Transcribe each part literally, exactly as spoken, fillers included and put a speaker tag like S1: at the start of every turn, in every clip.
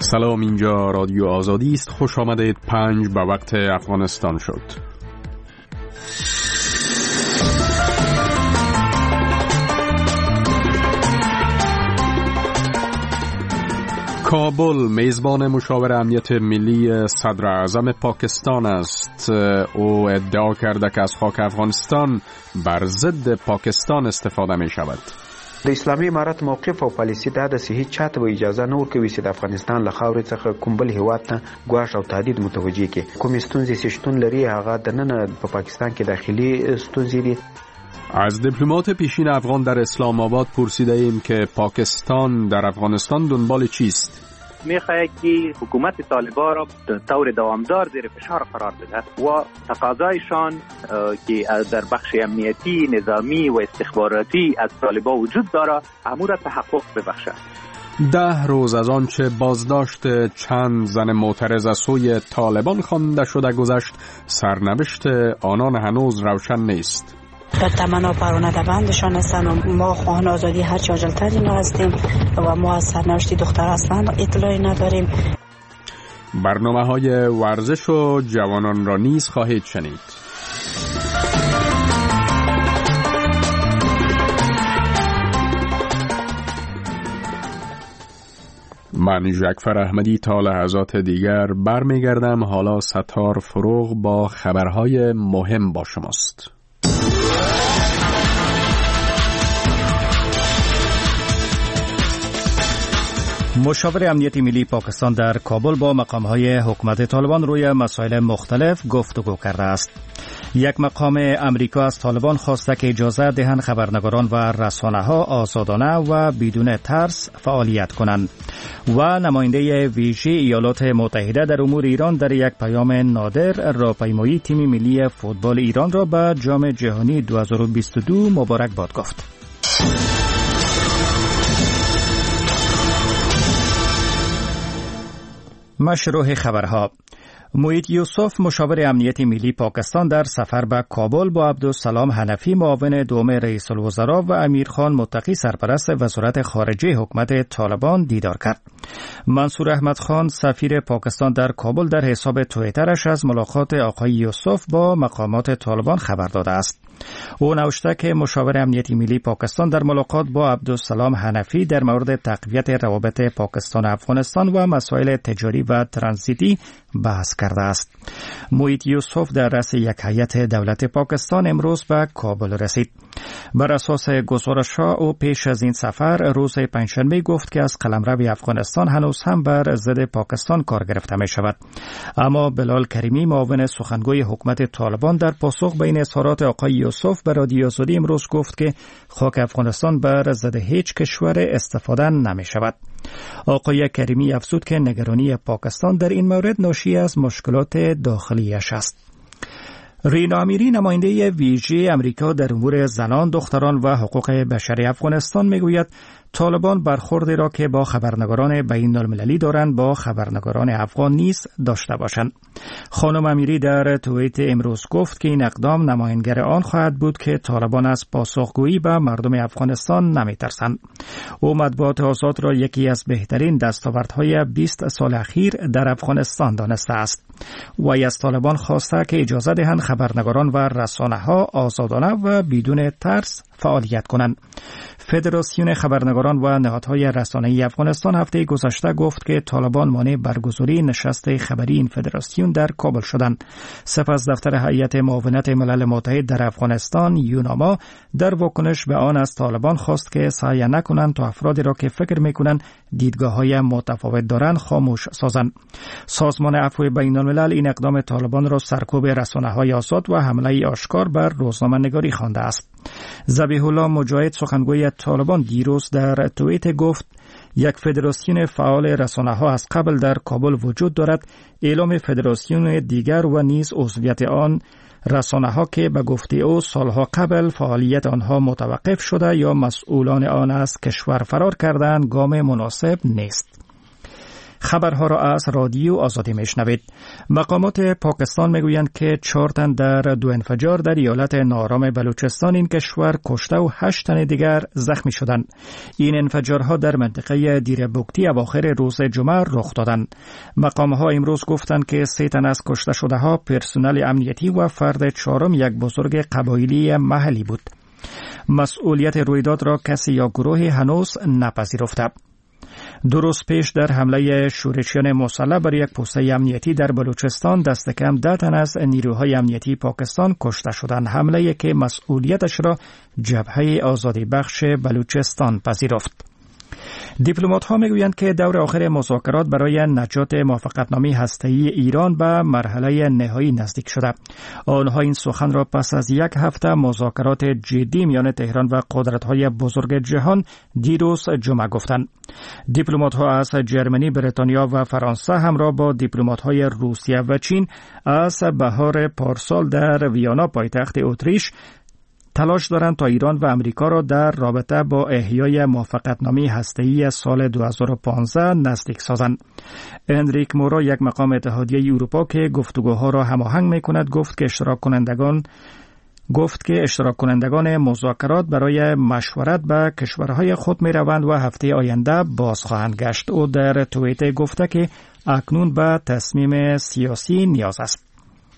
S1: سلام، اینجا رادیو آزادی است. خوش آمدید. پنج به وقت افغانستان شد. کابل میزبان مشاور امنیت ملی صدر اعظم پاکستان است. او ادعا کرده که از خاک افغانستان بر ضد پاکستان استفاده می شود.
S2: د اسلامي امارت موقف او پالیسی دا د هیڅ چاته اجازه نه ورکوي چې د افغانستان له خاورې څخه کوم بل هیواد ته ګواښ او تهدید متوجه کړي. کوم ستونزې چې شتون لري هغه د نن په پاکستان کې داخلي ستونزې دي.
S1: از دیپلمات پیشین افغان در اسلام آباد پرسیده ایم که پاکستان در افغانستان دنبال چیست؟
S3: میخواهد که حکومت طالبان را طور دوامدار زیر فشار قرار بده و تقاضایشان که در بخش امنیتی، نظامی و استخباراتی از طالبان وجود داره امور تحقق ببخشد.
S1: ده روز از آنچه بازداشت چند زن معترض از سوی طالبان خوانده شده گذشت، سرنوشت آنان هنوز روشن نیست.
S4: در تمنا پرونده بندشان هستند و ما خواهان آزادی هر چه عاجل‌تر اینا هستیم و ما از سرنوشت دختر اصلا اطلاعی نداریم.
S1: برنامه‌های ورزش و جوانان را نیز خواهید شنید. من جعفر احمدی تا لحظات دیگر برمیگردم. حالا ستار فروغ با خبرهای مهم با شماست.
S5: مشاور امنیت ملی پاکستان در کابل با مقام‌های حکومت طالبان روی مسائل مختلف گفتگو کرده است. یک مقام امریکا از طالبان خواسته که اجازه دهند خبرنگاران و رسانه‌ها آزادانه و بدون ترس فعالیت کنند و نماینده ویژه ایالات متحده در امور ایران در یک پیام نادر راهپیمایی تیم ملی فوتبال ایران را به جام جهانی دو هزار و بیست و دو مبارکباد گفت. مشروع خبرها. موید یوسف مشاور امنیت ملی پاکستان در سفر به کابل با عبدالسلام حنفی معاون دوم رئیس الوزراء و امیرخان متقی سرپرست وزارت خارجه حکومت طالبان دیدار کرد. منصور احمد خان سفیر پاکستان در کابل در حساب توییترش از ملاقات آقای یوسف با مقامات طالبان خبر داده است. او نوشته که مشاور امنیت ملی پاکستان در ملاقات با عبدالسلام حنفی در مورد تقویت روابط پاکستان و افغانستان و مسائل تجاری و ترانزیتی بحث کرده است. موید یوسف در رأس یک هیئت دولت پاکستان امروز به کابل رسید. بر اساس گزارش‌ها او پیش از این سفر روز پنجشنبه گفت که از قلمرو افغانستان هنوز هم بر ضد پاکستان کار گرفته می شود. اما بلال کریمی معاون سخنگوی حکومت طالبان در پاسخ به این اظهارات آقای یوسف به رادیو آزادی امروز گفت که خاک افغانستان بر ضد هیچ کشور استفاده نمی شود. آقای کریمی افزود که نگرانی پاکستان در این مورد ناشی از مشکلات داخلیش است. رینا امیری نماینده ویژه امریکا در امور زنان، دختران و حقوق بشری افغانستان میگوید طالبان برخوردی را که با خبرنگاران بین المللی دارند با خبرنگاران افغان نیز داشته باشند. خانم امیری در توییت امروز گفت که این اقدام نمایانگر آن خواهد بود که طالبان از پاسخگویی به مردم افغانستان نمی‌ترسند. او مطبوعات آزاد را یکی از بهترین دستاوردهای بیست سال اخیر در افغانستان دانسته است. و از طالبان خواسته که اجازه دهند خبرنگاران و رسانه‌ها آزادانه و بدون ترس فعالیت کنند. فدراسیون خبرنگاران و نهادهای رسانه‌ای افغانستان هفته گذشته گفت که طالبان مانع برگزاری نشست خبری این فدراسیون در کابل شدند. سپس دفتر هیئت معاونت ملل متحد در افغانستان یوناما در واکنش به آن از طالبان خواست که سعی نکنند تا افرادی را که فکر می‌کنند دیدگاه‌های متفاوت دارند خاموش سازند. سازمان عفو بین الملل این اقدام طالبان را سرکوب رسانه‌های آزاد و حمله آشکار بر روزنامه‌نگاری خوانده است. ذبیح الله مجاهد سخنگوی طالبان دیروز در توییت گفت یک فدراسیون فعال رسانه‌ها از قبل در کابل وجود دارد. اعلام فدراسیون دیگر و نیز عضویت آن رسانه‌ها که به گفته او سالها قبل فعالیت آنها متوقف شده یا مسئولان آن از کشور فرار کردند گام مناسب نیست. خبرها را از رادیو آزادی میشنوید. مقامات پاکستان میگویند که چهار تن در دو انفجار در ایالت نارام بلوچستان این کشور کشته و هشت تن دیگر زخمی شدند. این انفجارها در منطقه دیر بوکتی اواخر روز جمعه رخ دادند. مقامها امروز گفتند که سه تن از کشته شده ها پرسنل امنیتی و فرد چهارم یک بزرگ قبایلی محلی بود. مسئولیت رویداد را کسی یا گروهی هنوز نپذیرفته. دو روز پیش در حمله شورشیان مسلح بر یک پست امنیتی در بلوچستان دست کم ده تن از نیروهای امنیتی پاکستان کشته شدند. حمله که مسئولیتش را جبهه آزادی بخش بلوچستان پذیرفت. دیپلمات ها میگویند که دور آخر مذاکرات برای نجات موافقتنامه هسته‌ای ایران به مرحله نهایی نزدیک شده. آنها این سخن را پس از یک هفته مذاکرات جدی میان تهران و قدرت‌های بزرگ جهان دیروز جمعه گفتند. دیپلمات ها از جرمنی، بریتانیا و فرانسه همراه با دیپلمات های روسیه و چین از بهار پارسال در ویانا پایتخت اتریش تلاش دارند تا ایران و امریکا را در رابطه با احیای موافقتنامه هسته‌ای سال دو هزار و پانزده نزدیک سازند. انریک مورا، یک مقام اتحادیه اروپا که گفتگوها را هماهنگ می‌کند، گفت که اشتراک کنندگان گفت که اشتراک کنندگان مذاکرات برای مشورت به کشورهای خود می‌روند و هفته آینده باز خواهند گشت. او در توییتر گفته که اکنون به تصمیم سیاسی نیاز است.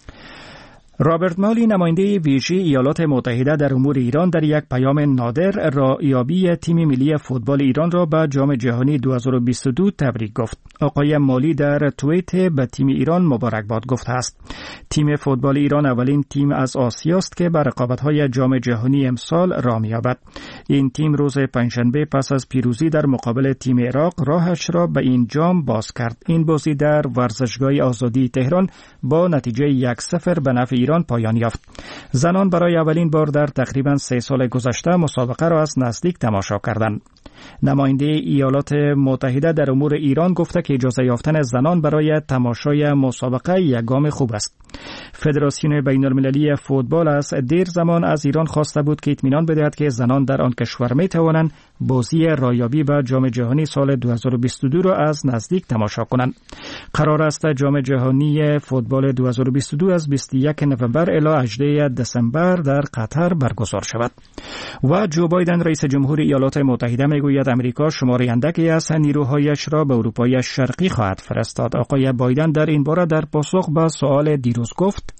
S5: رابرت مالی، نماینده ویژه ایالات متحده در امور ایران، در یک پیام نادر رایابی تیم ملی فوتبال ایران را به جام جهانی دو هزار و بیست و دو تبریک گفت. آقای مالی در توییت به تیم ایران مبارکباد گفته است. تیم فوتبال ایران اولین تیم از آسیا است که به رقابت‌های جام جهانی امسال راه می‌یابد. این تیم روز پنجشنبه پس از پیروزی در مقابل تیم عراق راهش را به این جام باز کرد. این بازی در ورزشگاه آزادی تهران با نتیجه یک صفر به نفع ایران پایان یافت. زنان برای اولین بار در تقریباً سه سال گذشته مسابقه را از نزدیک تماشا کردند. نماینده ایالات متحده در امور ایران گفته که اجازه یافتن زنان برای تماشای مسابقه یک گام خوب است. فدراسیون بین‌المللی فوتبال از دیر زمان از ایران خواسته بود که اطمینان بدهد که زنان در آن کشور می توانند بازی رایابی به جام جهانی سال دو هزار و بیست و دو را از نزدیک تماشا کنند. قرار است جام جهانی فوتبال دو هزار و بیست و دو از بیست و یک نوامبر الی هجدهم دسامبر در قطر برگزار شود. و جو بایدن رئیس جمهور ایالات متحده میگوید امریکا شماری اندکی از نیروهایش را به اروپای شرقی خواهد فرستاد. آقای بایدن در این باره در پاسخ به سوال دیروز گفت: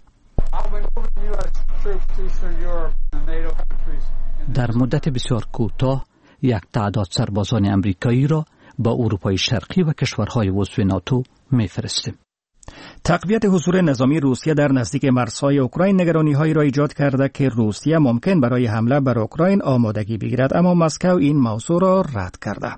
S6: در مدت بسیار کوتاه یک تعداد سربازان امریکایی را به اروپای شرقی و کشورهای عضو ناتو می‌فرستیم.
S5: تقویت حضور نظامی روسیه در نزدیک مرزهای اوکراین نگرانی‌هایی را ایجاد کرده که روسیه ممکن برای حمله بر اوکراین آمادگی بگیرد، اما مسکو این موضوع را رد کرده.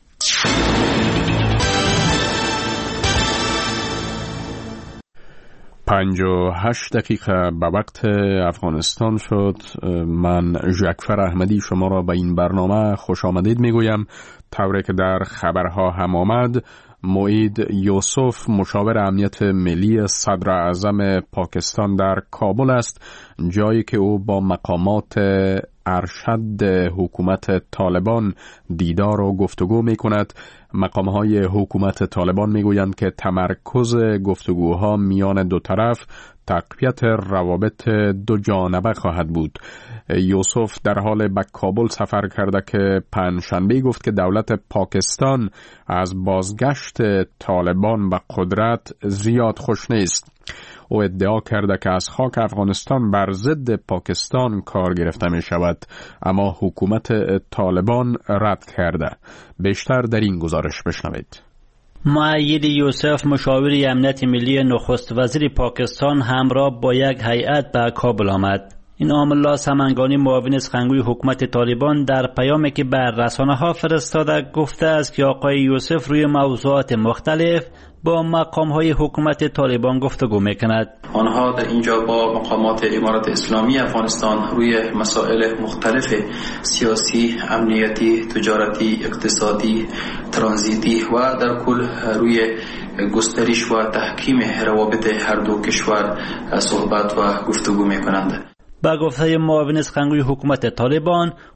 S1: پنج و هشت دقیقه به وقت افغانستان شد. من جعفر احمدی شما را به این برنامه خوش آمدید میگویم. طوری که در خبرها هم آمد، موعید یوسف مشاور امنیت ملی صدر اعظم پاکستان در کابل است، جایی که او با مقامات ارشد حکومت طالبان دیدار و گفتگو می کند. مقامهای حکومت طالبان می گویند که تمرکز گفتگوها میان دو طرف تقویت روابط دو جانبه خواهد بود. یوسف در حال به کابل سفر کرده که پنجشنبه گفت که دولت پاکستان از بازگشت طالبان به قدرت زیاد خوش نیست. او ادعا کرده که از خاک افغانستان بر ضد پاکستان کار گرفته می شود، اما حکومت طالبان رد کرده. بیشتر در این گزارش بشنوید.
S7: موعید یوسف مشاور امنیت ملی نخست وزیر پاکستان همراه با یک هیئت به کابل آمد. این آملا سمنگانی معاون سخنگوی حکومت طالبان در پیامی که بر رسانه‌ها فرستاده گفته است که آقای یوسف روی موضوعات مختلف با مقام‌های حکومت طالبان گفتگو می‌کند.
S8: آنها در اینجا با مقامات امارات اسلامی افغانستان روی مسائل مختلف سیاسی، امنیتی، تجارتی، اقتصادی، ترانزیتی و در کل روی گسترش و تحکیم روابط هر دو کشور صحبت و گفتگو می‌کنند.
S7: با گفته معاون سخنگوی حکومت طالبان،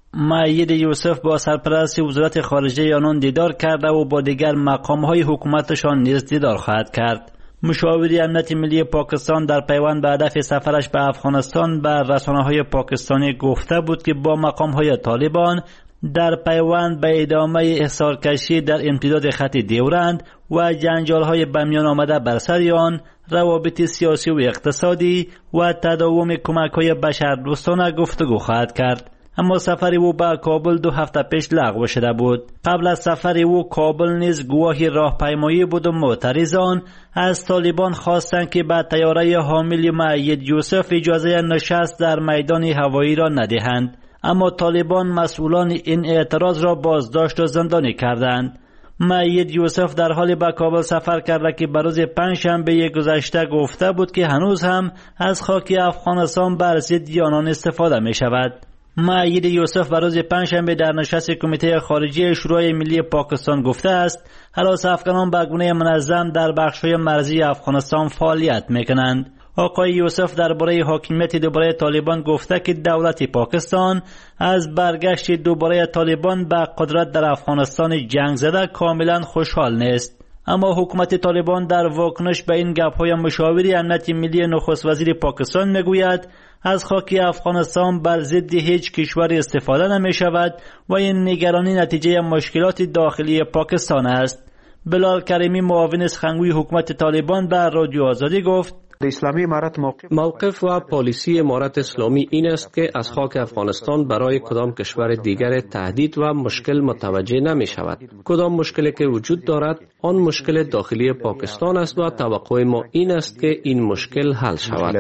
S7: مؤید یوسف با سرپرست وزارت خارجه آنان دیدار کرده و با دیگر مقام‌های حکومتشان نیز دیدار خواهد کرد. مشاور امنیت ملی پاکستان در پیوند به هدف سفرش به افغانستان به رسانه‌های پاکستانی گفته بود که با مقام‌های طالبان در پیوند به ادامه احصارکشی در امتداد خط دیورند و جنجال‌های به میان آمده بر سر آن، روابط سیاسی و اقتصادی و تداوم کمک‌های بشردوستانه گفتگو خواهد کرد. اما سفر او به کابل دو هفته پیش لغو شده بود. قبل از سفر او کابل نیز گواهی راهپیمایی بود و معترضان از طالبان خواستند که به طیاره حامل مؤید یوسف اجازه نشست در میدان هوایی را ندهند، اما طالبان مسئولان این اعتراض را بازداشت و زندانی کردند. مؤید یوسف در حال به کابل سفر کرده که به روز پنجشنبه گذشته گفته بود که هنوز هم از خاک افغانستان بر ضد آنان استفاده می شود. مؤید یوسف به روز پنجشنبه در نشست کمیته خارجی شورای ملی پاکستان گفته است هراس افغانان به گونه منظم در بخش‌های مرزی افغانستان فعالیت می‌کنند. آقای یوسف درباره حاکمیت دوباره طالبان گفته که دولت پاکستان از برگشت دوباره طالبان به قدرت در افغانستان جنگ زده کاملا خوشحال نیست. اما حکومت طالبان در واکنش به این گپ‌های مشاور امنیت ملی نخست وزیر پاکستان میگوید از خاک افغانستان بر ضد هیچ کشور استفاده نمی شود و این نگرانی نتیجه مشکلات داخلی پاکستان است. بلال کریمی معاون سخنگوی حکومت طالبان به رادیو آزادی گفت
S2: اسلامی امارت موقف
S9: موقف و پالیسی امارت اسلامی این است که از خاک افغانستان برای کدام کشور دیگر تهدید و مشکل متوجه نمی شود. کدام مشکلی که وجود دارد آن مشکل داخلی پاکستان است و توقع ما این است که این مشکل حل شود.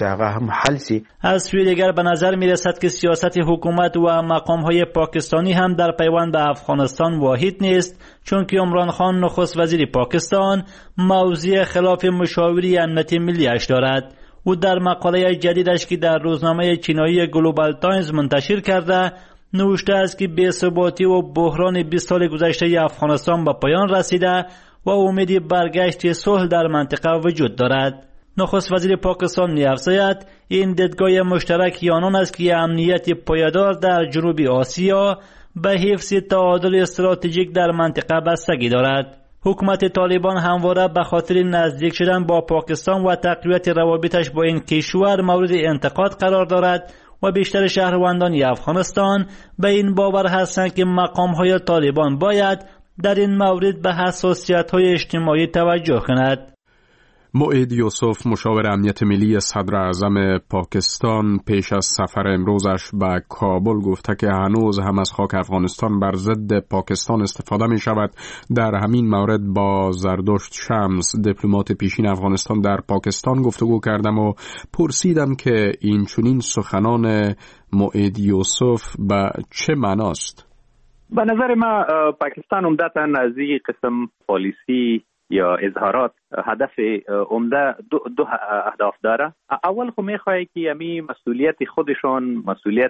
S7: از سوی دیگر به نظر می رسد که سیاست حکومت و مقام های پاکستانی هم در پیوند به افغانستان واحد نیست، چون که عمران خان نخست وزیر پاکستان موضع خلاف مشاوری امنیت ملی اش دارد. او در مقاله جدیدش که در روزنامه چینایی گلوبال تایمز منتشر کرده نوشته است که بی‌ثباتی و بحران بیست سال گذشته افغانستان به پایان رسیده و امید برگشت صلح در منطقه وجود دارد. نخست وزیر پاکستان می‌افزاید این دیدگاه مشترک آنان است که امنیت پایدار در جنوب آسیا به حفظ تعادل استراتژیک در منطقه بستگی دارد. حکومت طالبان همواره به خاطر نزدیک شدن با پاکستان و تقویت روابطش با این کشور مورد انتقاد قرار دارد و بیشتر شهروندان افغانستان به این باور هستند که مقام‌های طالبان باید در این مورد به حساسیت‌های اجتماعی توجه کند.
S1: مؤید یوسف مشاور امنیت ملی صدر اعظم پاکستان پیش از سفر امروزش به کابل گفته که هنوز هم از خاک افغانستان بر ضد پاکستان استفاده می شود. در همین مورد با زردشت شمس دیپلمات پیشین افغانستان در پاکستان گفتگو کردم و پرسیدم که این چنین سخنان مؤید یوسف به چه معناست؟
S3: به نظر ما پاکستان عمدتاً از این قسم پالیسی یا اظهارات هدف عمده دو, دو اهداف داره. اول خو میخواه که یمی مسئولیت خودشون، مسئولیت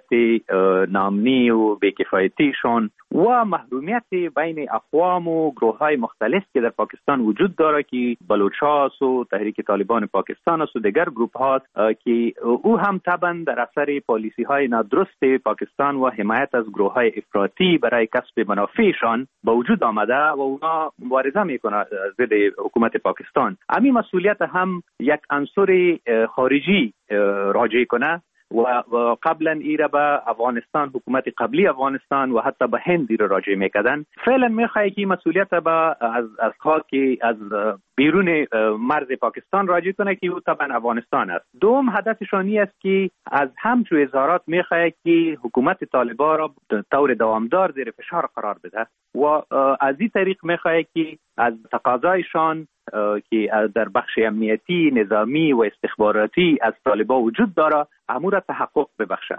S3: نامنی و بیکفایتیشون و محرومیت بین اقوام و گروه های مختلف که در پاکستان وجود داره که بلوچ‌هاست و تحریک طالبان پاکستان است و دیگر گروه هاست که او هم طبعا در اثر پالیسی های نادرست پاکستان و حمایت از گروه های افراطی برای کسب منافعشان به وجود آمده و اونا مبارزه میکنه ضد حکومت پاکستان. امی مسئولیت هم یک عنصر خارجی راجع کنه و قبلا ایره به افغانستان، حکومت قبلی افغانستان و حتی به هند ایره راجع میکردن. فعلا میخواه که مسئولیت به از از خاک از بیرون مرز پاکستان راجع کنه که او طبعا افغانستان است. دوم هدفشانی است که از همچو اظهارات میخواه که حکومت طالبان را طور دوامدار زیر فشار قرار بده و از این طریق میخواه که از تقاضایشان که در بخش امنیتی، نظامی و استخباراتی از طالبان وجود داره امور تحقق ببخشه.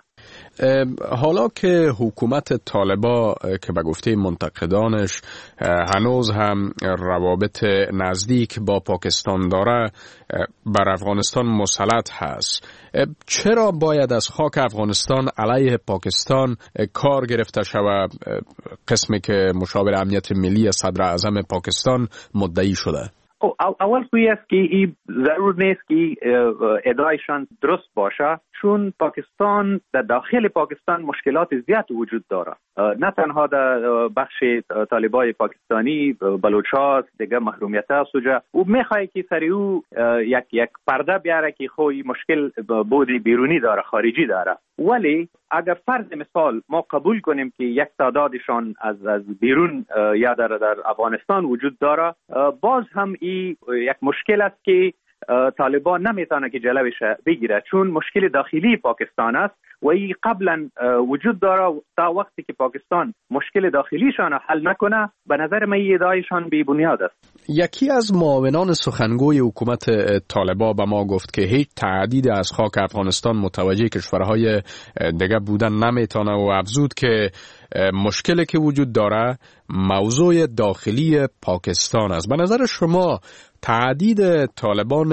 S1: حالا که حکومت طالبان که به گفته منتقدانش هنوز هم روابط نزدیک با پاکستان داره بر افغانستان مسلط هست، چرا باید از خاک افغانستان علیه پاکستان کار گرفته شود؟ قسمی که مشاور امنیت ملی صدر اعظم پاکستان مدعی شده.
S3: اول خویی است که این ضرور نیست که ادعایشان درست باشه، چون پاکستان در داخل پاکستان مشکلات زیاد وجود داره، نه تنها در بخش طالبای پاکستانی بلوچ‌ها دیگه محرومیت است و میخواد که سری او یک یک پرده بیاره که خوی مشکل بودی بیرونی داره، خارجی داره. ولی اگر فرض مثال ما قبول کنیم که یک تعدادشان از از بیرون یا در در افغانستان وجود داره، باز هم این یک مشکل است که طالبان نمیتونه که جلوش بگیره، چون مشکل داخلی پاکستان است و این قبلا وجود داره. تا وقتی که پاکستان مشکل داخلیشان حل نکنه، به نظر من ادعایشان بی بنیاد است.
S1: یکی از معاونان سخنگوی حکومت طالبان به ما گفت که هیچ تعدید از خاک افغانستان متوجه کشورهای دیگه بودن نمیتونه و افزود که مشکلی که وجود داره موضوع داخلی پاکستان است. به نظر شما تعدید طالبان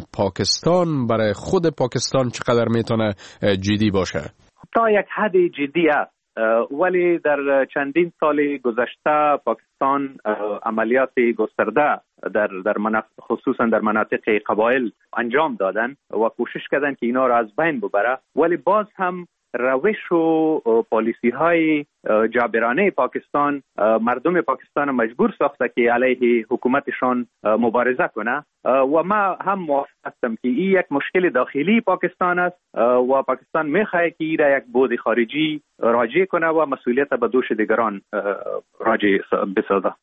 S1: پاکستان برای خود پاکستان چقدر میتونه جدی باشه؟
S3: تا یک حد جدی است، ولی در چندین سال گذشته پاکستان عملیات گسترده در در مناطق خصوصا در مناطق قبایل انجام دادن و کوشش کردن که اینا را از بین ببره، ولی باز هم روش و پالیسی های جابرانه پاکستان مردم پاکستان مجبور ساخته که علیه حکومتشان مبارزه کنه و ما هم موافق هستم که این یک مشکل داخلی پاکستان است و پاکستان میخواد که این را یک بود خارجی راجع کنه و مسئولیت به دوش دیگران راجع بسازه.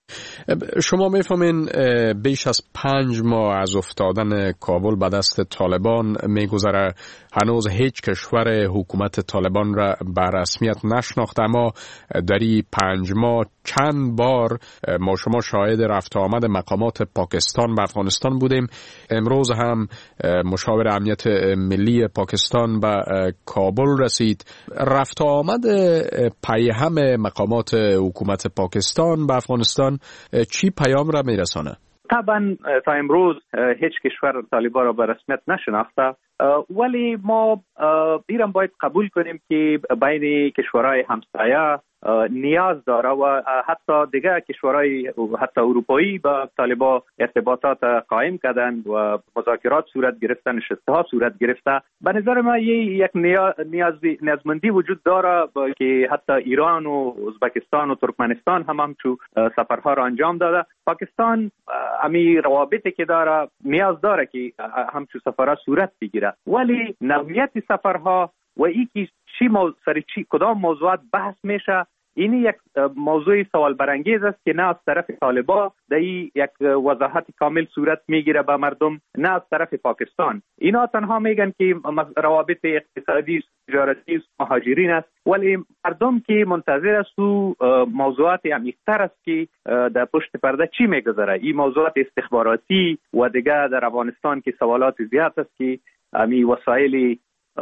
S1: شما میفهمین بیش از پنج ماه از افتادن کابل به دست طالبان میگذره، هنوز هیچ کشور حکومت طالبان را به رسمیت نشناخته، اما در این پنج ماه چند بار ما شما شاهد رفت آمد مقامات پاکستان به افغانستان بودیم. امروز هم مشاور امنیت ملی پاکستان به کابل رسید. رفت آمد پیهم مقامات حکومت پاکستان به افغانستان چی پیام را میرسانه؟
S3: طبعا تا امروز هیچ کشور طالبان را به رسمیت نشناخته، ولی ما ایران باید قبول کنیم که بین کشورهای همسایه نیاز داره و حتی دیگه کشورهای حتی اروپایی با طالبان ارتباطات قائم کردن و مذاکرات صورت گرفتن، نشسته‌ها صورت گرفته. به نظر من یک نیاز نیازمندی وجود داره که حتی ایران و ازبکستان و ترکمنستان هم همچو سفرها را انجام داده. پاکستان امی روابطی که داره نیاز داره که همچو سفرها صورت بگیره، ولی نوعیت سفرها و ای که چی موضوع سر چی کدام موضوعات بحث میشه، این یک موضوع سوال برانگیز است که نه از طرف طالبان در یک وضاحت کامل صورت میگیره به مردم، نه از طرف پاکستان. اینا تنها میگن که روابط اقتصادی، تجارتی، مهاجرین است، ولی مردم که منتظر است و موضوعات عمیق‌تر است که در پشت پرده چی میگذره. این موضوعات استخباراتی و دیگه در افغانستان که سوالات زیاد است که امی وسایل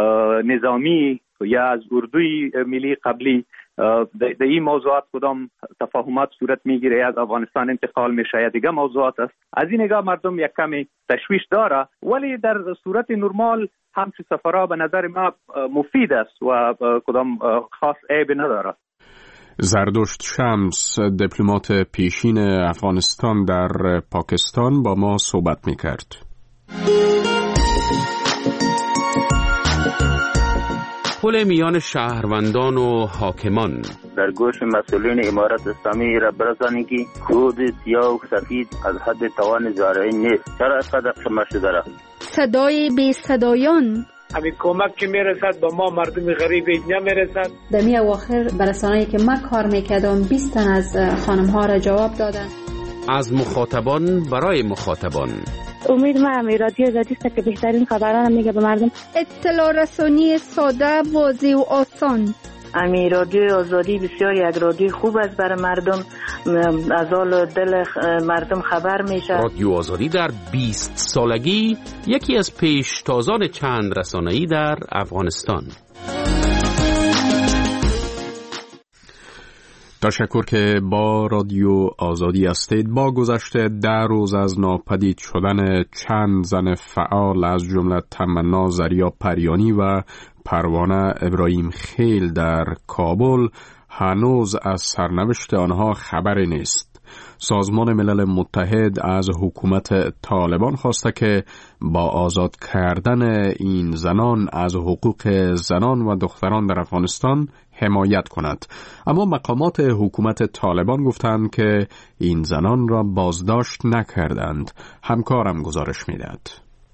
S3: نظامی یا از اردوی ملی قبلی در این موضوعات کدام تفاهمات صورت میگیره، از افغانستان انتقال میشه یا دیگه موضوعات است. از این نگاه مردم یک کمی تشویش داره، ولی در صورت نرمال همچه سفرها به نظر ما مفید است و کدام خاص عیب نداره.
S1: زردشت شمس، دیپلمات پیشین افغانستان در پاکستان، با ما صحبت میکرد.
S10: پل میان شهروندان و حاکمان
S11: در گوش مسئولین امارت اسلامی را برسانی که خود سیاه و سفید از حد توان زارعین نیست. چرا قدر شما شده؟
S12: صدای بی صدایان،
S13: همین کمک که میرسد به ما مردم غریب اینجا میرسد.
S12: در می اواخر برسانه‌ای که من کار میکردم بیست تن از خانم ها را جواب دادن.
S10: از مخاطبان برای مخاطبان.
S14: امید من امی رادیو آزادی است که بهترین خبران میگه به مردم.
S12: اطلاع رسانی ساده، واضح و آسان.
S14: امی رادیو آزادی بسیار یک رادیو خوب است برای مردم، از حال دل مردم خبر میشه.
S10: رادیو آزادی در بیست سالگی یکی از پیشتازان چند رسانه‌ای در افغانستان.
S1: تشکر که با رادیو آزادی هستید. با گذشت ده روز از ناپدید شدن چند زن فعال از جمله تمنا زریا پریانی و پروانه ابراهیم خیل در کابل، هنوز از سرنوشت آنها خبری نیست. سازمان ملل متحد از حکومت طالبان خواسته که با آزاد کردن این زنان از حقوق زنان و دختران در افغانستان حمایت کند. اما مقامات حکومت طالبان گفتند که این زنان را بازداشت نکردند. همکارم گزارش می‌دهد.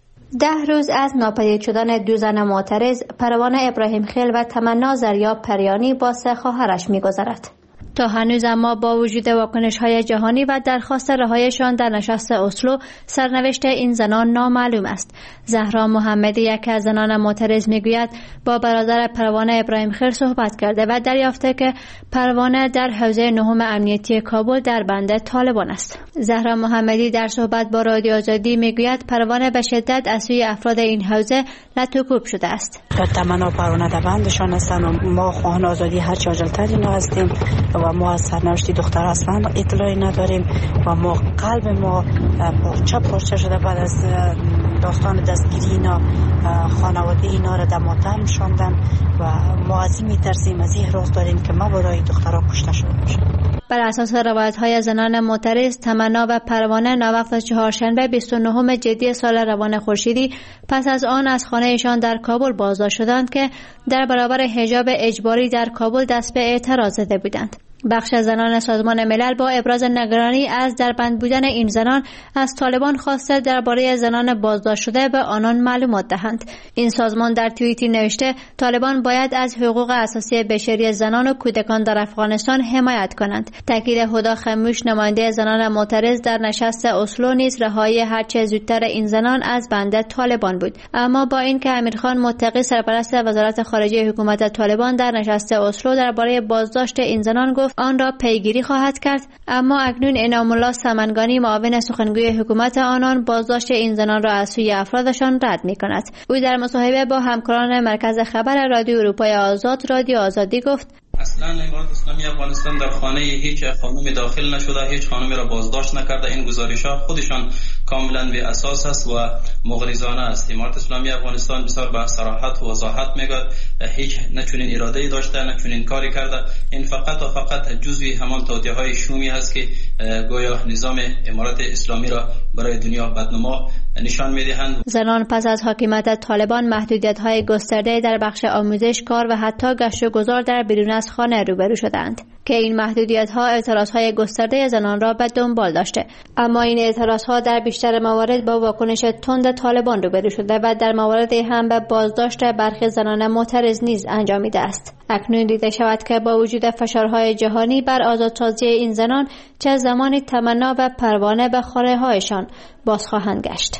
S15: ده روز از ناپدید شدن دو زن معترض، پروانه ابراهیم خیل و تمنا زریاب پریانی با سه خواهرش می‌گذرد. تا هنوز اما با وجود واکنش‌های جهانی و درخواست رهاییشان در نشست اسلو، سرنوشت این زنان نامعلوم است. زهرا محمدی، یک از زنان معترض، میگوید با برادر پروانه ابراهیم خیل صحبت کرده و دریافته که پروانه در حوزه نهم امنیتی کابل در بند طالبان است. زهرا محمدی در صحبت با رادیو آزادی میگوید پروانه به شدت از سوی افراد این حوزه لطوکوب شده است.
S4: تمنا پروانه در بندشان هستند و ما خواهان آزادی هر چه عاجل‌تر اینا هستیم و ما از سرنوشت دختر اصلا اطلاعی نداریم و ما قلب ما پرچه پرچه شده بعد از داستان دستگیری اینا. خانواده اینا را در ماتم شاندن و ما از این میترسیم، از این احراز داریم که مبادا دخترها کشته شده باشه.
S15: بر اساس روایت‌های زنان معترض، تمنا و پروانه ناوقت چهارشنبه بیست و نهم جدی سال روان خورشیدی پس از آن از خانه‌شان در کابل بازداشت شدند که در برابر حجاب اجباری در کابل دست به اعتراض زده بودند. بخش زنان سازمان ملل با ابراز نگرانی از دربند بودن این زنان از طالبان خواسته درباره زنان بازداشت شده به آنان معلومات دهند. این سازمان در توییتی نوشته طالبان باید از حقوق اساسی بشری زنان و کودکان در افغانستان حمایت کنند. تاکید هدا خموش، نماینده زنان معترض در نشست اسلو، نیز رهایی هرچه زودتر این زنان از بند طالبان بود. اما با اینکه امیرخان متقی، سرپرست وزارت خارجه حکومت طالبان، در نشست اسلو درباره بازداشت این زنان گفت آن را پیگیری خواهد کرد، اما اکنون انعام الله سمنگانی، معاون سخنگوی حکومت آنان، بازداشت این زنان را از سوی افرادشان رد می کند. او در مصاحبه با همکاران مرکز خبر رادیو اروپای آزاد رادیو آزادی گفت
S8: اصلا امارات اسلامی افغانستان در خانه هیچ خانمی داخل نشده، هیچ خانمی را بازداشت نکرده. این گزارش‌ها خودشان کاملا بی اساس است و مغرضانه است. امارات اسلامی افغانستان بسیار با صراحت و وضاحت میگوید هیچ نچونین اراده‌ای داشته، نچونین کاری کرده. این فقط و فقط جزوی همان توطئه‌های شومی است که گویا نظام امارات اسلامی را برای دنیا بدنما نشان می‌دهند.
S15: زنان پس از حاکمیت طالبان محدودیت‌های گسترده در بخش آموزش، کار و حتی گشت و گذار در بیرون از خانه روبرو شدند که این محدودیت‌ها اعتراض‌های گسترده زنان را به دنبال داشته. اما این اعتراض‌ها در بیشتر موارد با واکنش تند طالبان روبرو شده و در مواردی هم به بازداشت برخی زنان معترض نیز انجامیده است. اکنون دیده شود که با وجود فشارهای جهانی بر آزادسازی این زنان، چه زمانی تمنا و پروانه به خانه‌هایشان باز خواهند گشت.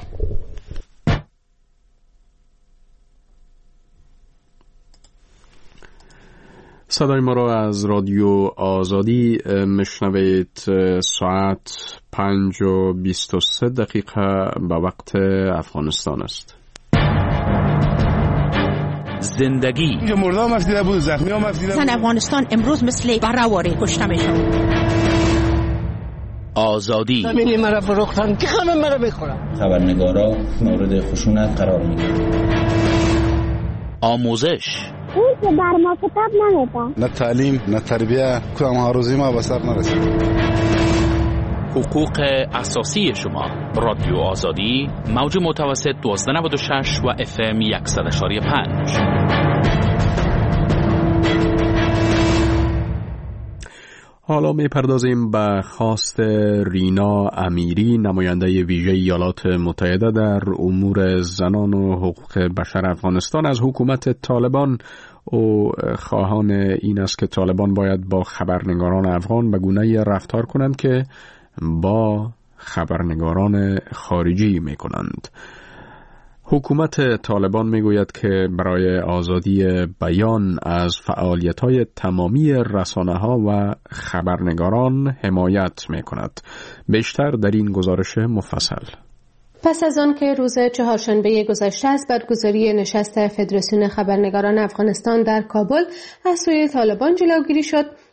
S1: صدای ما را از رادیو آزادی مشنوید. ساعت پنج و بیست و سه دقیقه به وقت افغانستان است.
S10: زندگی
S16: اینجا مردا هم افتیده بود، زخمی هم افتیده بود.
S17: افغانستان امروز مثل برآوری کشته میشن.
S10: آزادی
S17: زمینی مرا فروختن که همه مرا بخورن.
S18: خبرنگارا مورد خشونت قرار میگیرن.
S10: آموزش
S19: اون که بر ما کتاب نمیده،
S16: نه تعلیم نه تربیه، کدام هاروزی ما به سر نرسید.
S10: حقوق اساسی شما. رادیو آزادی، موج متوسط دوازده نود و شش و اف ام صد و پنج.
S1: حالا می‌پردازیم به خواست رینا امیری، نماینده ویژه ایالات متحده در امور زنان و حقوق بشر افغانستان، از حکومت طالبان. او خواهان این است که طالبان باید با خبرنگاران افغان به گونه‌ای رفتار کنند که با خبرنگاران خارجی می‌کنند. حکومت طالبان میگوید که برای آزادی بیان از فعالیت‌های تمامی رسانه‌ها و خبرنگاران حمایت می‌کند. بیشتر در این گزارش مفصل.
S20: پس از آن که روز چهارشنبه گذشته از برگزاری نشست فدراسیون خبرنگاران افغانستان در کابل از سوی طالبان جلوگیری شد،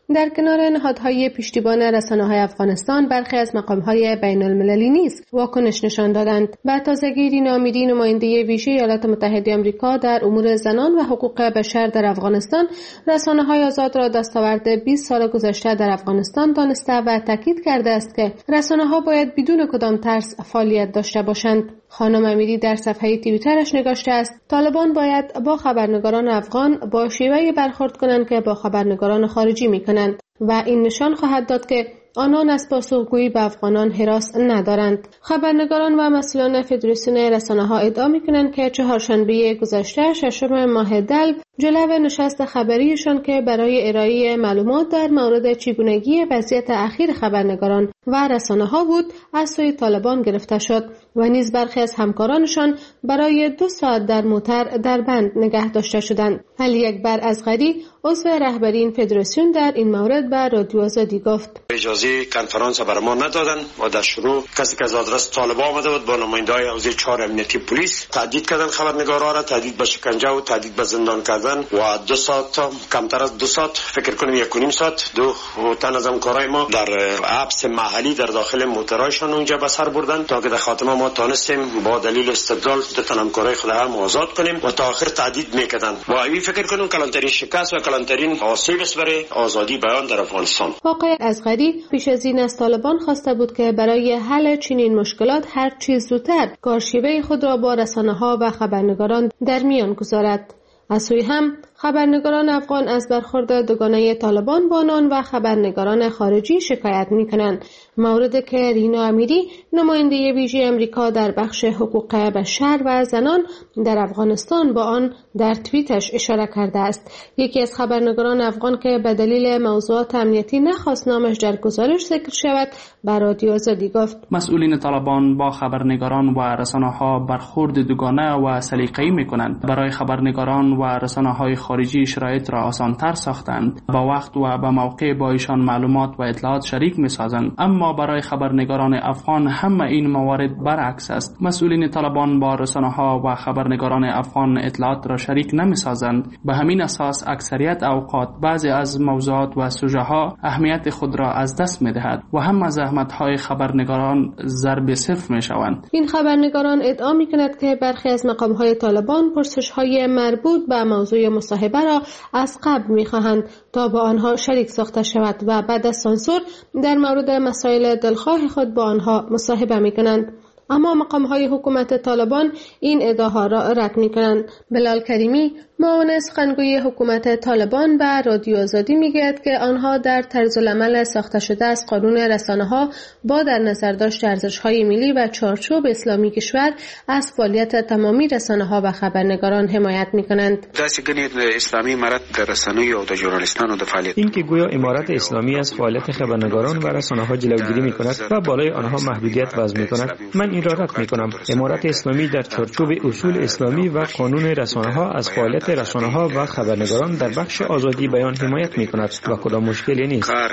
S20: در کنار نهادهای پشتیبان رسانه‌های افغانستان، برخی از مقام‌های بین‌المللی نیز واکنش نشان دادند. به تازگی رینا امیری، نماینده ویژه ایالات متحده آمریکا در امور زنان و حقوق بشر در افغانستان، رسانه‌های آزاد را دستاورد بیست سال گذشته در افغانستان دانسته و تاکید کرده است که رسانه‌ها باید بدون کدام ترس فعالیت داشته باشند. خانم امیری در صفحه توییترش نگاشته است: طالبان باید با خبرنگاران افغان با شیوهی برخورد کنند که با خبرنگاران خارجی می‌کنند و این نشان خواهد داد که آنان از پاسخگویی به افغانان هراس ندارند. خبرنگاران و مسئولان فدراسیون رسانه‌ها ادعا می‌کنند که چهارشنبه گذشته ششم ماه دلو جلو نشست خبریشان که برای ارائه معلومات در مورد چگونگی وضعیت اخیر خبرنگاران و رسانه‌ها بود، از سوی طالبان گرفته شد و نیز برخی از همکارانشان برای دو ساعت در موتر در بند نگه داشته شدند. علی اکبر اصغری، عضو رهبری این فدراسیون، در این مورد به رادیو آزادی گفت:
S21: اجازه کنفرانس برای ما ندادن و در شروع کسی که از آدرس طالبان آمده بود با نماینده‌های حوزه چهار امنیتی پلیس تهدید کردن خبرنگارا را، تهدید به شکنجه و تهدید به زندان کردن و دو ساعت کمتر از دو ساعت فکر کنیم یک و نیم ساعت دو تن از همکارای ما در حبس محلی در داخل موترایشان اونجا به سر بردن تا که در خاتمه ما تانستیم با دلیل استدلال دو تن همکارای خود هم آزاد کنیم و تا آخر تهدید میکردن و این فکر کنیم کلانترین شکست و کلانترین آسیب است برای آزادی بیان در افغانستان.
S20: آقای اصغری پیش از این از طالبان خواسته بود که برای حل چنین مشکلات هر چیز زودتر کارشیوه خود را با رسانه‌ها و خبرنگاران در میان گذارد. از سوی هم خبرنگاران افغان از برخورد دوگانه طالبان با آنان و خبرنگاران خارجی شکایت می‌کنند، موردی که رینا امیری، نماینده ویژه آمریکا در بخش حقوق بشر و زنان در افغانستان، با آن در توییتش اشاره کرده است. یکی از خبرنگاران افغان که به دلیل موضوعات امنیتی نخواست نامش در گزارش ذکر شود، به رادیو آزادی گفت:
S22: مسئولین طالبان با خبرنگاران و رسانه‌ها برخورد دوگانه و سلیقه‌ای می‌کنند. برای خبرنگاران و رسانه‌های خارجی شرایط را آسان‌تر ساختند، با وقت و به موقع با ایشان معلومات و اطلاعات شریک می‌سازند، اما برای خبرنگاران افغان همه این موارد برعکس است. مسئولین طالبان با رسانه‌ها و خبرنگاران افغان اطلاعات را شریک نمی‌سازند. به همین اساس اکثریت اوقات بعضی از موضوعات و سوژه‌ها اهمیت خود را از دست می‌دهد و هم از زحمت‌های خبرنگاران ضرب صفر می‌شوند.
S20: این خبرنگاران ادعا می‌کنند که برخی از مقام‌های طالبان پرسش‌های مربوط به موضوع مصاحبه را از قبل می‌خواهند تا با آنها شریک ساخته شود و بعد از سانسور در مورد مسائل دلخواه خود با آنها مصاحبه می‌کنند. اما مقام‌های حکومت طالبان این ادعاها را رد می‌کنند. بلال کریمی، معاون سخنگوی حکومت طالبان، به رادیو آزادی میگوید که آنها در طرزالعمل ساخته شده از قانون رسانه‌ها با در نظر داشت ارزش‌های ملی و چارچوب اسلامی کشور از فعالیت تمامی رسانه‌ها و خبرنگاران حمایت می‌کنند.
S2: داسې ګڼي اسلامي امارت د رسنیو او د ژورنالیستانو د فعالیت
S23: این که گویا امارت اسلامی از فعالیت خبرنگاران و رسانه‌ها جلوگیری می‌کند و بالای آنها محدودیت وضع می‌کند، من این را رد می‌کنم. امارت اسلامی در چارچوب اصول اسلامی و قانون رسانه‌ها از فعالیت رسانه‌ها و خبرنگاران در بخش آزادی بیان حمایت می‌کند و کدام مشکلی نیست.
S2: کار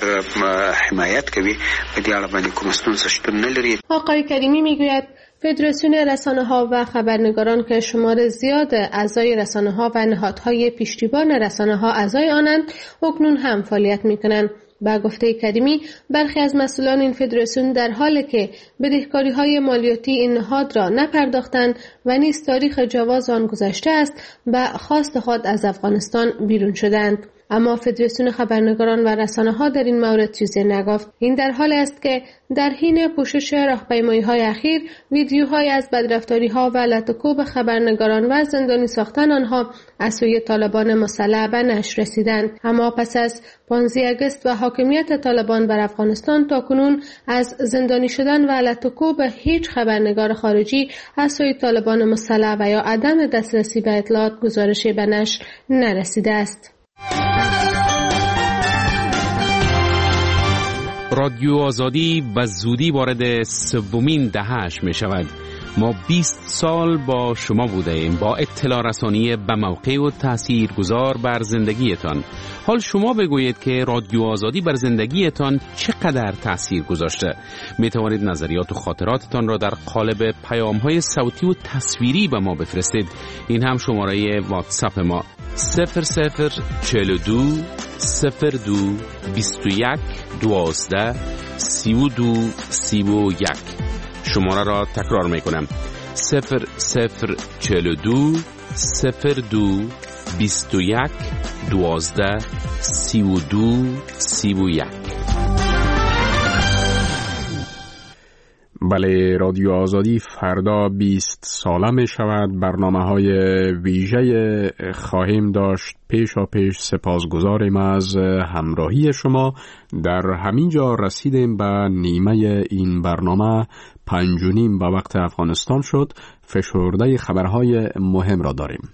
S2: حمایت کوي په دې اړه باندې کوم ستونزه شتون نه لري.
S20: آقای کریمی میگوید فدراسیون رسانه‌ها و خبرنگاران که شمار زیاد اعضای رسانه‌ها و نهادهای پشتیبان رسانه‌ها اعضای آنند، اکنون هم فعالیت می‌کنند. با گفته کریمی، برخی از مسئولان این فدراسیون در حالی که بدهکاری‌های مالیاتی این نهاد را نپرداختند و نیز تاریخ جواز آن گذشته است، به خواست خود از افغانستان بیرون شدند. اما فدراسیون خبرنگاران و رسانه‌ها در این مورد چیزی نگفت. این در حالی است که در حین پوشش راهپیمایی‌های اخیر، ویدیوهای از بدرفتاری‌ها و لطکوب خبرنگاران و زندانی ساختن آنها از سوی طالبان مسلح به نشر رسیدند. اما پس از پانزده آگوست و حاکمیت طالبان بر افغانستان، تاکنون از زندانی شدن و لطکوب هیچ خبرنگار خارجی از سوی طالبان مسلح و یا عدم دسترسی به اطلاعات گزارشی به نشر نرسیده است.
S10: رادیو آزادی به زودی وارد سومین دهه‌اش می شود. ما بیست سال با شما بوده ایم، با اطلاع رسانی به موقع و تأثیر گذار بر زندگیتان. حال شما بگویید که رادیو آزادی بر زندگیتان چقدر تأثیر گذاشته. می توانید نظریات و خاطراتتان را در قالب پیام‌های صوتی و تصویری به ما بفرستید. این هم شماره واتساپ ما صفر صفر چهل و دو صفر دو بیست و یک دوازده سی و دو سی و یک. شماره را تکرار می کنم: صفر صفر چهل و دو صفر دو بیست و یک دوازده سی و دو سی و یک.
S1: بله، رادیو آزادی فردا بیست ساله می شود. برنامه های ویژه خواهیم داشت. پیشا پیش سپاسگزاریم از همراهی شما. در همین جا رسیدیم به نیمه این برنامه. پنج و نیم به وقت افغانستان شد. فشرده خبرهای مهم را داریم.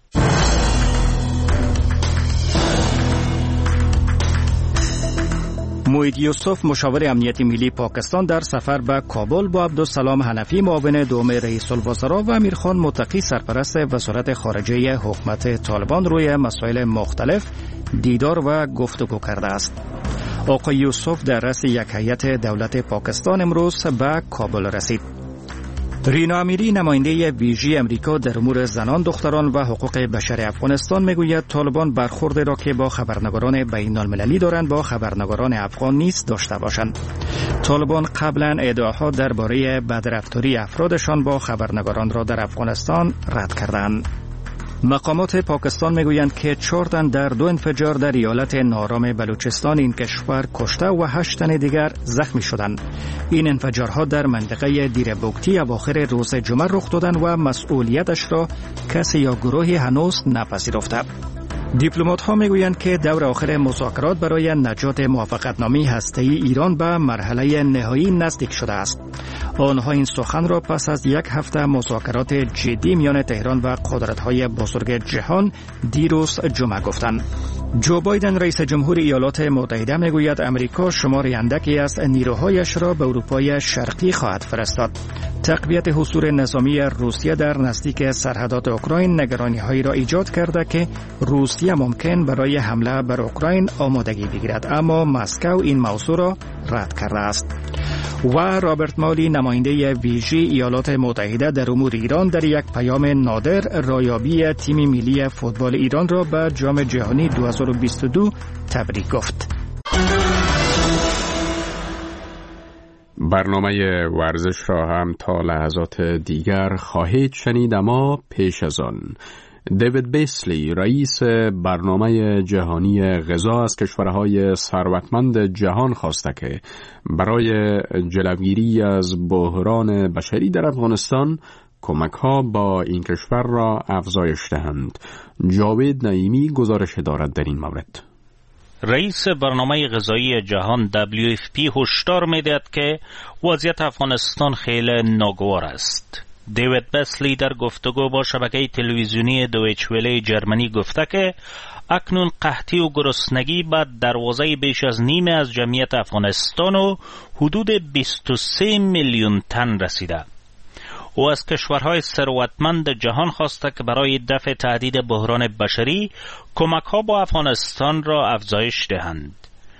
S5: موید یوسف مشاور امنیت ملی پاکستان در سفر به کابل با عبدالسلام حنفی معاون دوم رئیس الوزراء و امیرخان متقی سرپرست وزارت خارجه حکومت طالبان روی مسائل مختلف دیدار و گفتگو کرده است. آقای یوسف در رأس یک هیئت دولت پاکستان امروز به کابل رسید. رینا امیری نماینده ویژه امریکا در امور زنان، دختران و حقوق بشر افغانستان میگوید طالبان برخورد را که با خبرنگاران بین المللی دارند با خبرنگاران افغان نیز داشته باشند. طالبان قبلا ادعاها درباره بدرفتاری افرادشان با خبرنگاران را در افغانستان رد کردند. مقامات پاکستان میگویند که چهار تن در دو انفجار در ایالت نارام بلوچستان این کشور کشته و هشت تن دیگر زخمی شدند. این انفجارها در منطقه دیر بوکتی اواخر روز جمعه رخ دادند و مسئولیتش را کسی یا گروهی هنوز نپذیرفته. دیپلمات ها میگویند که دور آخر مذاکرات برای نجات موافقتنامه هسته‌ای ایران به مرحله نهایی نزدیک شده است. آنها این سخن را پس از یک هفته مذاکرات جدی میان تهران و قدرت‌های بزرگ جهان دیروز جمعه گفتند. جو بایدن رئیس جمهور ایالات متحده میگوید امریکا شمار اندکی از نیروهایش را به اروپای شرقی خواهد فرستاد. تقویت حضور نظامی روسیه در نزدیک سرحدات اوکراین نگرانی‌هایی را ایجاد کرده که روسیه ممکن برای حمله بر اوکراین آمادگی بگیرد، اما مسکو این موضوع را رد کرده است. و رابرت مالی نماینده ویژه ایالات متحده در امور ایران در یک پیام نادر رایابی تیم ملی فوتبال ایران را به جام جهانی دو هزار و بیست و دو تبریک گفت.
S1: برنامه ورزش را هم تا لحظات دیگر خواهید شنید، اما پیش از آن دیوید بیسلی رئیس برنامه جهانی غذا از کشورهای ثروتمند جهان خواسته که برای جلوگیری از بحران بشری در افغانستان کمک‌ها با این کشور را افزایش دهند. جاوید نعیمی گزارش دارد در این مورد.
S6: رئیس برنامه غذایی جهان دبلیو اف پی هشدار می‌دهد که وضعیت افغانستان خیلی ناگوار است. دیوید بیسلی در گفتگو با شبکه تلویزیونی دویچ وله جرمنی گفته که اکنون قحطی و گرسنگی به دروازه بیش از نیم از جمعیت افغانستان و حدود بیست و سه میلیون تن رسیده. او از کشورهای ثروتمند جهان خواسته که برای دفع تهدید بحران بشری کمک‌ها با افغانستان را افزایش دهند.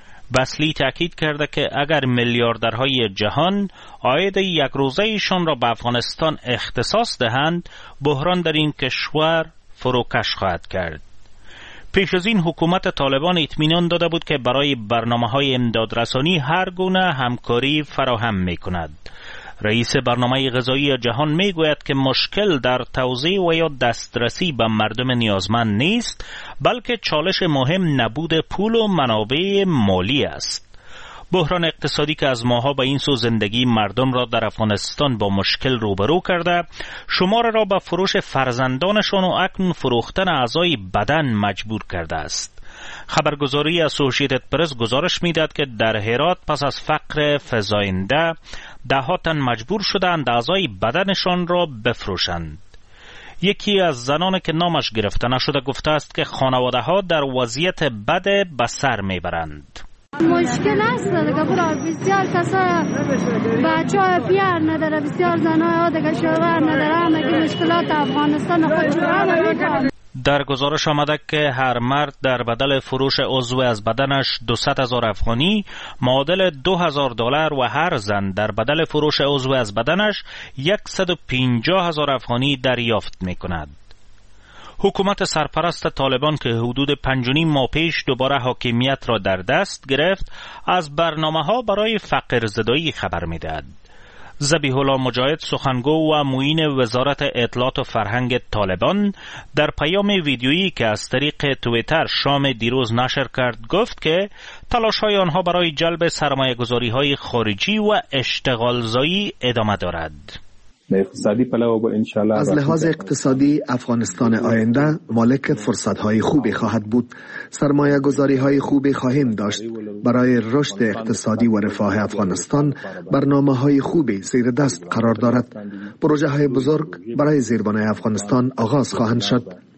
S6: بیسلی تأکید کرده که اگر میلیاردرهای جهان عاید یک روزه ایشان را به افغانستان اختصاص دهند، بحران در این کشور فروکش خواهد کرد. پیش از این حکومت طالبان اطمینان داده بود که برای برنامه‌های امدادرسانی هر گونه همکاری فراهم می‌کند. رئیس برنامه غذایی جهان میگوید که مشکل در توزیع و یا دسترسی به مردم نیازمند نیست، بلکه چالش مهم نبود پول و منابع مالی است. بحران اقتصادی که از ماها به این سو زندگی مردم را در افغانستان با مشکل روبرو کرده، شمار را به فروش فرزندانشان و اکنون فروختن اعضای بدن مجبور کرده است. خبرگزاری اسوسییتد پرس گزارش میداد که در هرات پس از فقر فزاینده ده تن مجبور شدند اعضای بدنشان را بفروشند. یکی از زنان که نامش گرفته نشده گفته است که خانواده ها در وضعیت بد به سر میبرند.
S9: مشکل است دیگه، برای بسیار کسا بچه های پیار نداره، بسیار زنای ها دیگه شوهر نداره، مگه مشکلات افغانستان خود چرا میکنه.
S6: در گزارش آمده که هر مرد در بدل فروش عضو از بدنش دویست هزار افغانی معادل دو هزار دلار و هر زن در بدل فروش عضو از بدنش صد و پنجاه هزار افغانی دریافت می کند. حکومت سرپرست طالبان که حدود پنج و نیم ماه پیش دوباره حاکمیت را در دست گرفت، از برنامه‌ها برای فقر زدایی خبر می‌دهد. ذبیح الله مجاهد، سخنگو و معین وزارت اطلاعات و فرهنگ طالبان، در پیام ویدیویی که از طریق توییتر شام دیروز نشر کرد گفت که تلاش‌های آنها برای جلب سرمایه‌گذاری‌های خارجی و اشتغالزایی ادامه دارد.
S3: از لحاظ اقتصادی افغانستان آینده مالک فرصت‌های خوبی خواهد بود. سرمایه‌گذاری‌های خوبی خواهیم داشت. برای رشد اقتصادی و رفاه افغانستان برنامه‌های خوبی زیر دست قرار دارد. پروژه‌های بزرگ برای زیربنای افغانستان آغاز خواهند شد.